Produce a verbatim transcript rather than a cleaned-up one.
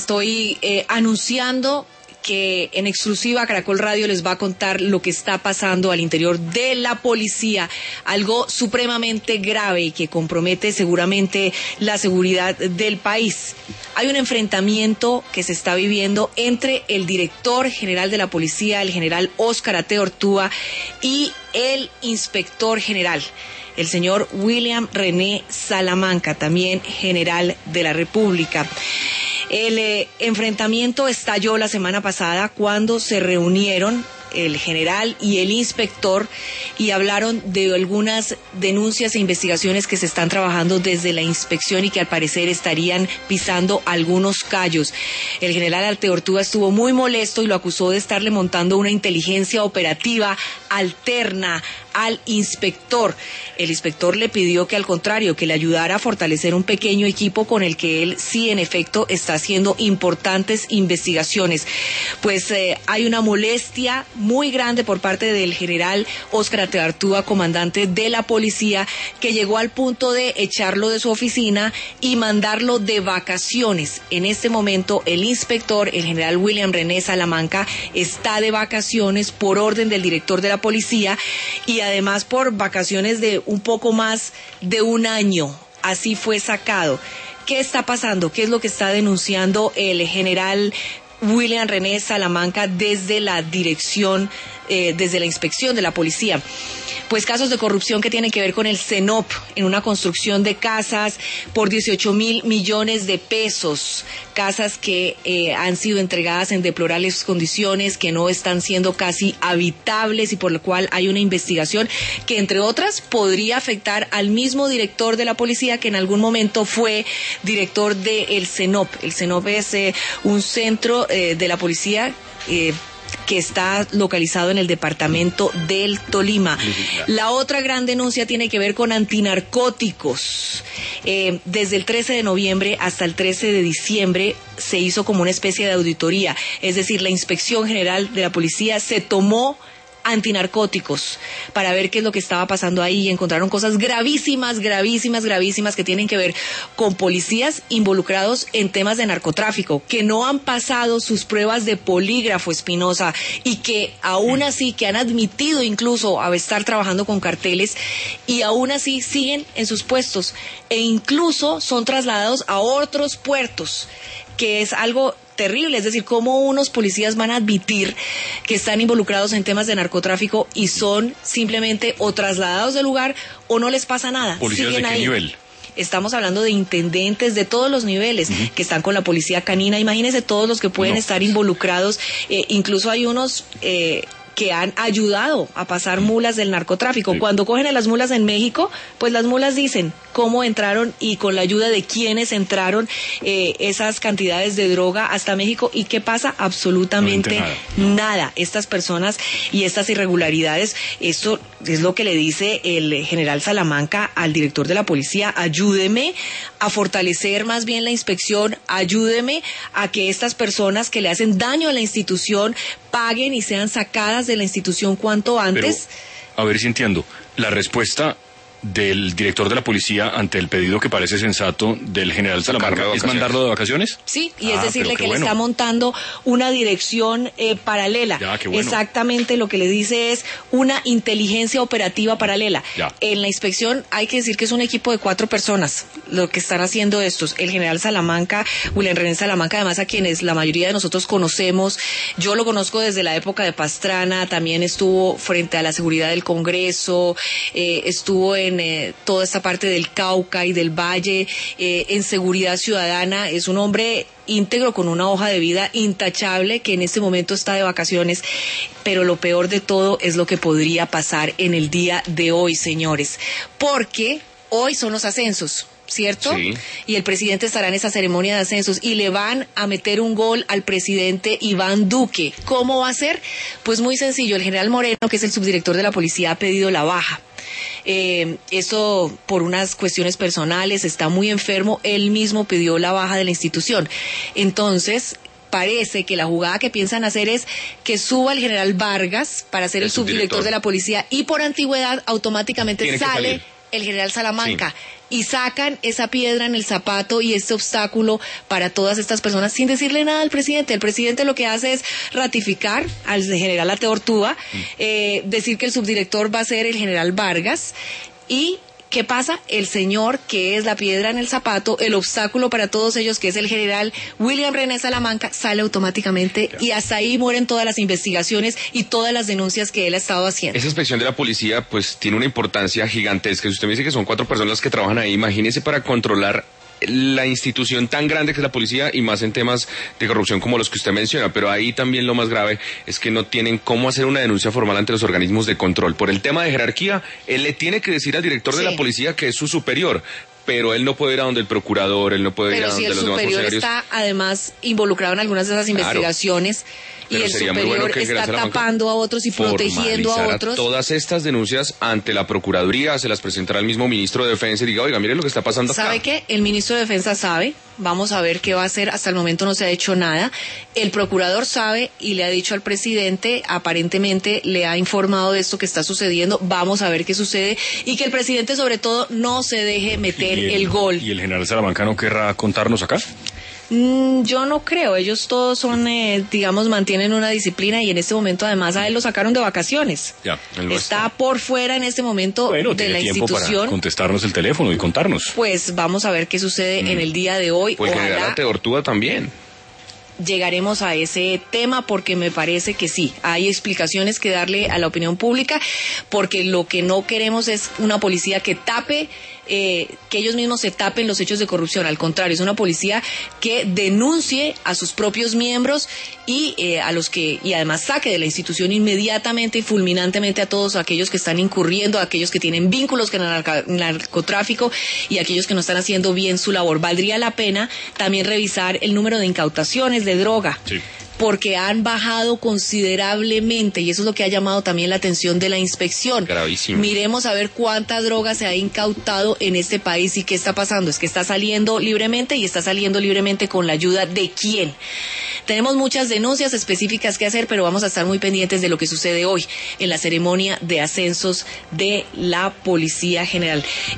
estoy eh, anunciando que en exclusiva Caracol Radio les va a contar lo que está pasando al interior de la policía, algo supremamente grave y que compromete seguramente la seguridad del país. Hay un enfrentamiento que se está viviendo entre el director general de la policía, el general Óscar Ateo Ortúa, y el inspector general, el señor William René Salamanca, también general de la República. El eh, enfrentamiento estalló la semana pasada cuando se reunieron el general y el inspector y hablaron de algunas denuncias e investigaciones que se están trabajando desde la inspección y que al parecer estarían pisando algunos callos. El general Ateo Ortúa estuvo muy molesto y lo acusó de estarle montando una inteligencia operativa alterna al inspector. El inspector le pidió que al contrario, que le ayudara a fortalecer un pequeño equipo con el que él sí en efecto está haciendo importantes investigaciones. Pues eh, hay una molestia muy grande por parte del general Óscar Ateo Ortúa, comandante de la policía, que llegó al punto de echarlo de su oficina y mandarlo de vacaciones. En este momento el inspector, el general William René Salamanca, está de vacaciones por orden del director de la policía y además por vacaciones de un poco más de un año. Así fue sacado. ¿Qué está pasando? ¿Qué es lo que está denunciando el general William René Salamanca desde la dirección, eh, desde la inspección de la policía? Pues casos de corrupción que tienen que ver con el CENOP en una construcción de casas por dieciocho mil millones de pesos, casas que eh, han sido entregadas en deplorables condiciones, que no están siendo casi habitables y por lo cual hay una investigación que entre otras podría afectar al mismo director de la policía que en algún momento fue director del CENOP. El CENOP es eh, un centro eh, de la policía eh, que está localizado en el departamento del Tolima. La otra gran denuncia tiene que ver con antinarcóticos. Eh, desde el trece de noviembre hasta el trece de diciembre se hizo como una especie de auditoría, es decir, la Inspección General de la Policía se tomó antinarcóticos para ver qué es lo que estaba pasando ahí y encontraron cosas gravísimas, gravísimas, gravísimas que tienen que ver con policías involucrados en temas de narcotráfico, que no han pasado sus pruebas de polígrafo, Espinosa, y que aún así, que han admitido incluso a estar trabajando con carteles y aún así siguen en sus puestos e incluso son trasladados a otros puertos, que es algo terrible, es decir, cómo unos policías van a admitir que están involucrados en temas de narcotráfico y son simplemente o trasladados del lugar o no les pasa nada. ¿Policías siguen de qué ahí. nivel? Estamos hablando de intendentes de todos los niveles, uh-huh, que están con la policía canina. Imagínense todos los que pueden no, estar involucrados. Eh, incluso hay unos eh, que han ayudado a pasar mulas del narcotráfico. Sí. Cuando cogen a las mulas en México, pues las mulas dicen cómo entraron y con la ayuda de quiénes entraron eh, esas cantidades de droga hasta México. ¿Y qué pasa? Absolutamente no nada. nada. Estas personas y estas irregularidades, esto es lo que le dice el general Salamanca al director de la policía: ayúdeme a fortalecer más bien la inspección, ayúdeme a que estas personas que le hacen daño a la institución paguen y sean sacadas de la institución cuanto antes. Pero, a ver si entiendo, la respuesta del director de la policía ante el pedido que parece sensato del general Salamanca es mandarlo de vacaciones. Sí, y ah, es decirle que bueno. le está montando una dirección eh, paralela. Ya, qué bueno. Exactamente lo que le dice es una inteligencia operativa paralela. Ya. En la inspección hay que decir que es un equipo de cuatro personas lo que están haciendo estos. El general Salamanca, William René Salamanca, además a quienes la mayoría de nosotros conocemos. Yo lo conozco desde la época de Pastrana, también estuvo frente a la seguridad del Congreso, eh, estuvo en en eh, toda esta parte del Cauca y del Valle, eh, en seguridad ciudadana. Es un hombre íntegro con una hoja de vida intachable que en este momento está de vacaciones, pero lo peor de todo es lo que podría pasar en el día de hoy, señores, porque hoy son los ascensos, ¿cierto? Sí. Y el presidente estará en esa ceremonia de ascensos y le van a meter un gol al presidente Iván Duque. ¿Cómo va a ser? Pues muy sencillo, el general Moreno, que es el subdirector de la policía, ha pedido la baja. Eh, eso por unas cuestiones personales, está muy enfermo, él mismo pidió la baja de la institución. Entonces, parece que la jugada que piensan hacer es que suba el general Vargas para ser el, el subdirector de la policía y por antigüedad automáticamente Tiene sale el general Salamanca. Sí. y sacan esa piedra en el zapato y este obstáculo para todas estas personas sin decirle nada al presidente. El presidente lo que hace es ratificar al general Ateo Ortúa, eh, decir que el subdirector va a ser el general Vargas y... ¿qué pasa? El señor que es la piedra en el zapato, el obstáculo para todos ellos, que es el general William René Salamanca, sale automáticamente y hasta ahí mueren todas las investigaciones y todas las denuncias que él ha estado haciendo. Esa inspección de la policía pues tiene una importancia gigantesca. Si usted me dice que son cuatro personas las que trabajan ahí, imagínese para controlar la institución tan grande que es la policía y más en temas de corrupción como los que usted menciona, pero ahí también lo más grave es que no tienen cómo hacer una denuncia formal ante los organismos de control. Por el tema de jerarquía, él le tiene que decir al director sí. de la policía que es su superior, pero él no puede ir a donde el procurador, él no puede pero ir a si donde los demás funcionarios. Pero si el superior está además involucrado en algunas de esas claro. investigaciones... Pero y el superior bueno está tapando a otros y protegiendo a otros. A todas estas denuncias ante la Procuraduría, se las presentará el mismo ministro de Defensa y diga, oiga, mire lo que está pasando acá. ¿Sabe qué? El ministro de Defensa sabe, vamos a ver qué va a hacer, hasta el momento no se ha hecho nada. El procurador sabe y le ha dicho al presidente, aparentemente le ha informado de esto que está sucediendo, vamos a ver qué sucede y que el presidente sobre todo no se deje meter el, el gol. ¿Y el general Salamanca no querrá contarnos acá? Mm, yo no creo, ellos todos son, eh, digamos, mantienen una disciplina y en este momento además a él lo sacaron de vacaciones. Ya, está, está por fuera en este momento bueno, de la tiempo institución. Para contestarnos el teléfono y contarnos. Pues vamos a ver qué sucede mm. en el día de hoy. Pues general Ateo Ortúa también. Llegaremos a ese tema porque me parece que sí, hay explicaciones que darle a la opinión pública porque lo que no queremos es una policía que tape, eh, que ellos mismos se tapen los hechos de corrupción, al contrario, es una policía que denuncie a sus propios miembros y eh, a los que, y además saque de la institución inmediatamente y fulminantemente a todos aquellos que están incurriendo, a aquellos que tienen vínculos con el narca, narcotráfico y a aquellos que no están haciendo bien su labor. Valdría la pena también revisar el número de incautaciones de droga, sí. porque han bajado considerablemente y eso es lo que ha llamado también la atención de la inspección. Gravísimo. Miremos a ver cuánta droga se ha incautado en este país y qué está pasando. Es que está saliendo libremente y está saliendo libremente con la ayuda de quién. Tenemos muchas denuncias específicas que hacer, pero vamos a estar muy pendientes de lo que sucede hoy en la ceremonia de ascensos de la Policía General.